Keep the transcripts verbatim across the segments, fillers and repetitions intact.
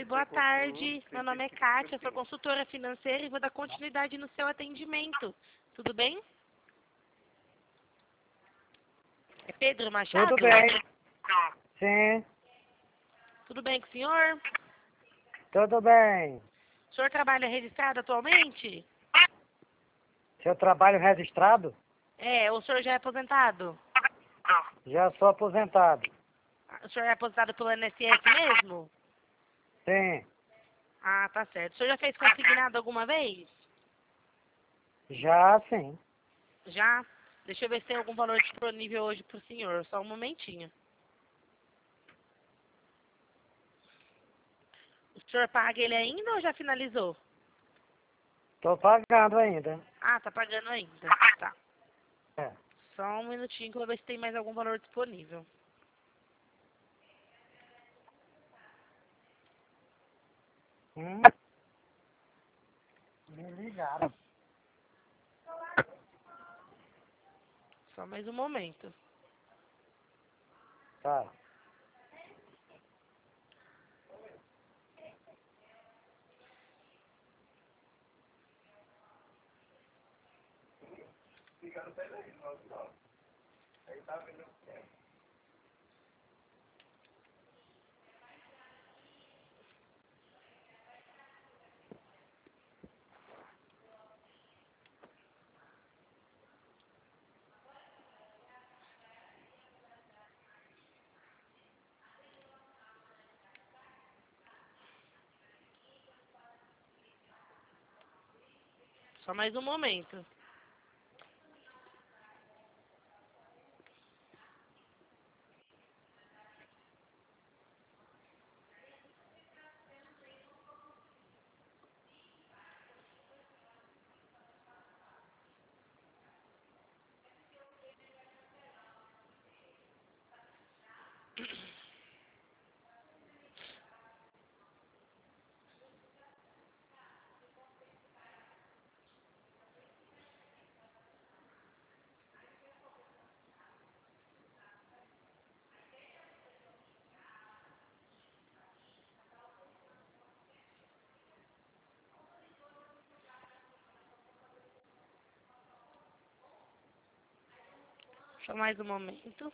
Oi, boa tarde. Meu nome é Kátia, sou consultora financeira e vou dar continuidade no seu atendimento. Tudo bem? É Pedro Machado? Tudo bem. Sim, Tudo bem com o senhor? tudo bem. O senhor trabalha registrado atualmente? Seu trabalho registrado? É, o senhor já é aposentado? Já sou aposentado. O senhor é aposentado pelo I N S S mesmo? Sim, Ah, tá certo. O senhor já fez consignado alguma vez? já sim. Já? Deixa eu ver se tem algum valor disponível hoje para o senhor. Só um momentinho. O senhor paga ele ainda ou já finalizou? Tô pagando ainda. Ah, tá pagando ainda. Tá. É. Só um minutinho que eu vou ver se tem mais algum valor disponível. Hum? Me ligaram. Só mais um momento. Tá. Só mais um momento. Só mais um momento.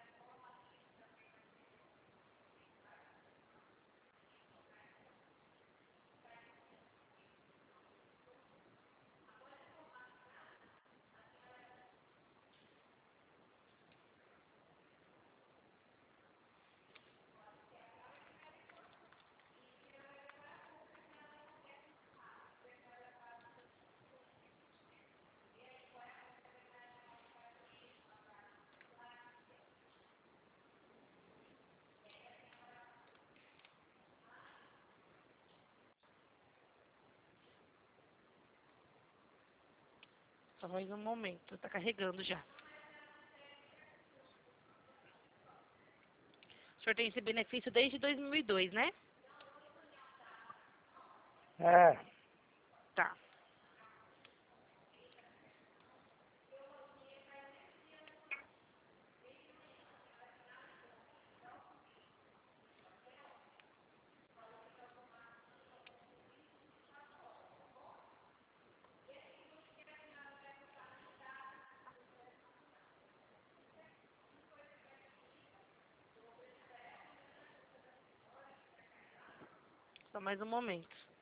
Só mais um momento. Tá carregando já. O senhor tem esse benefício desde dois mil e dois, né? É. Tá. Só mais um momento.